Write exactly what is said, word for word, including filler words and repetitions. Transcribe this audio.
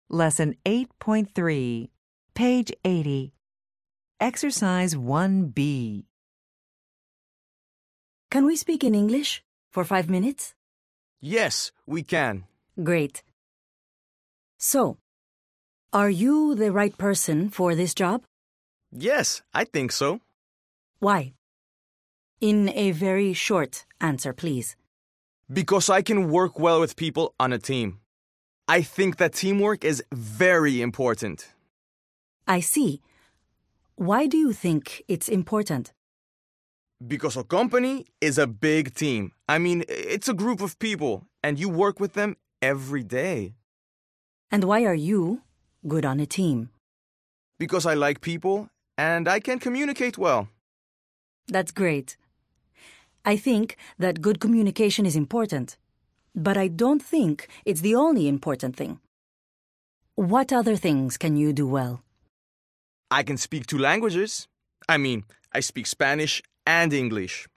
Lesson eight point three, page eighty. Exercise one B. Can we speak in English for five minutes? Yes, we can. Great. So, are you the right person for this job? Yes, I think so. Why? In a very short answer, please. Because I can work well with people on a team. I think that teamwork is very important. I see. Why do you think it's important? Because a company is a big team. I mean, it's a group of people, and you work with them every day. And why are you good on a team? Because I like people, and I can communicate well. That's great. I think that good communication is important, but I don't think it's the only important thing. What other things can you do well? I can speak two languages. I mean, I speak Spanish and English.